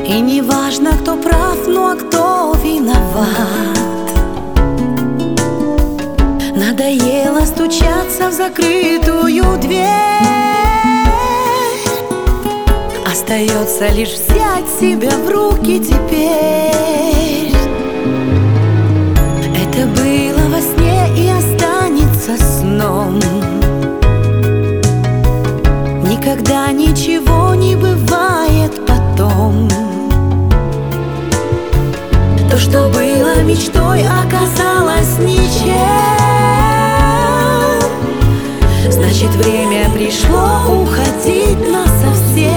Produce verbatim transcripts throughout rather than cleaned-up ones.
И не важно, кто прав, ну а кто виноват. Надоело стучаться в закрытую дверь. Остается лишь взять себя в руки теперь. Это было во сне и останется сном. Никогда ничего не бывает потом. То, что было мечтой, оказалось ничем. Значит, время пришло уходить насовсем.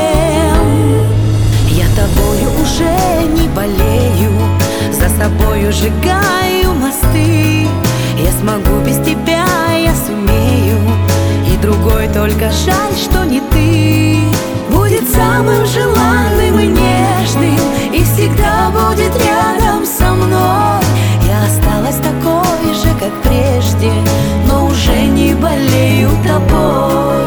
Я тобою уже не болею, за собою сжигаю мосты. Я смогу без тебя, я сумею, и другой только жаль, что не ты. Будет самым желанным и нежным, и всегда будет рядом со мной. Я осталась такой же, как прежде, но уже не болею тобой.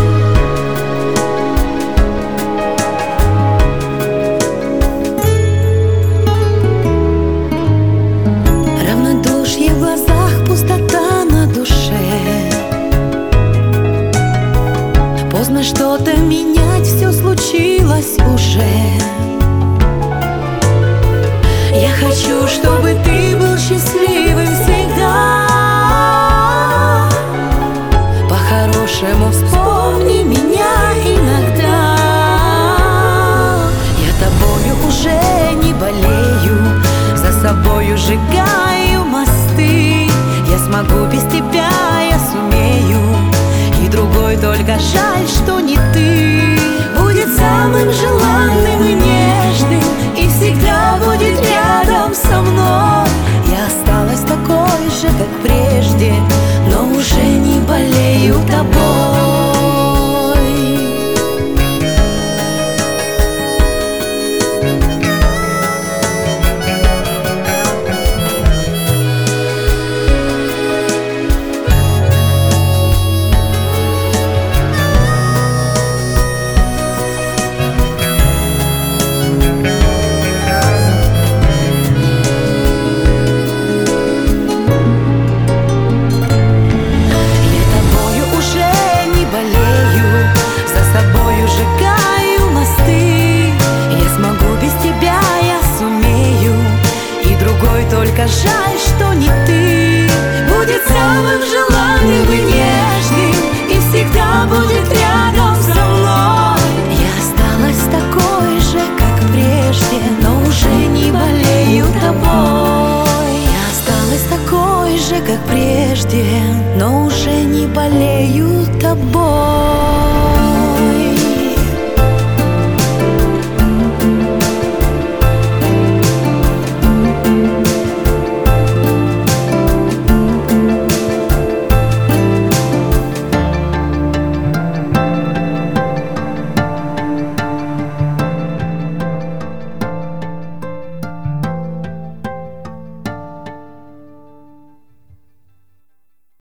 Равнодушие в глазах, пустота на душе. Поздно что-то менять, все случилось уже. Я хочу, чтобы ты был счастливым всегда. По-хорошему вспомни меня иногда. Я тобою уже не болею, за собою сжигаю мосты. Я смогу без тебя, я сумею, и другой только жаль, что не ты. Будет самым желанным и нежным, и всегда будет рядом со мной. Я осталась такой же, как прежде, но уже не болею тобой. Только жаль, что не ты. Будет самым желанным и нежным, и всегда будет рядом со мной. Я осталась такой же, как прежде, но уже не болею тобой. Я осталась такой же, как прежде, но уже не болею.